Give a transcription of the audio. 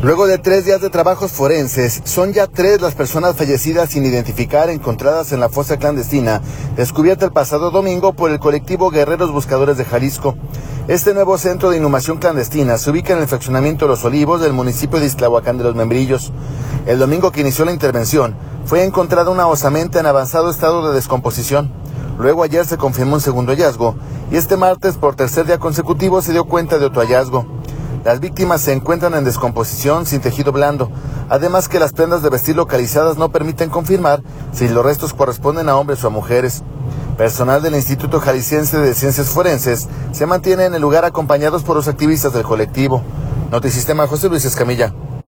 Luego de 3 días de trabajos forenses, son ya 3 las personas fallecidas sin identificar encontradas en la fosa clandestina, descubierta el pasado domingo por el colectivo Guerreros Buscadores de Jalisco. Este nuevo centro de inhumación clandestina se ubica en el fraccionamiento Los Olivos del municipio de Ixtlahuacán de los Membrillos. El domingo que inició la intervención, fue encontrada una osamenta en avanzado estado de descomposición. Luego ayer se confirmó un segundo hallazgo, y este martes, por tercer día consecutivo, se dio cuenta de otro hallazgo. Las víctimas se encuentran en descomposición, sin tejido blando, además que las prendas de vestir localizadas no permiten confirmar si los restos corresponden a hombres o a mujeres. Personal del Instituto Jalisciense de Ciencias Forenses se mantiene en el lugar acompañados por los activistas del colectivo. Notisistema, José Luis Escamilla.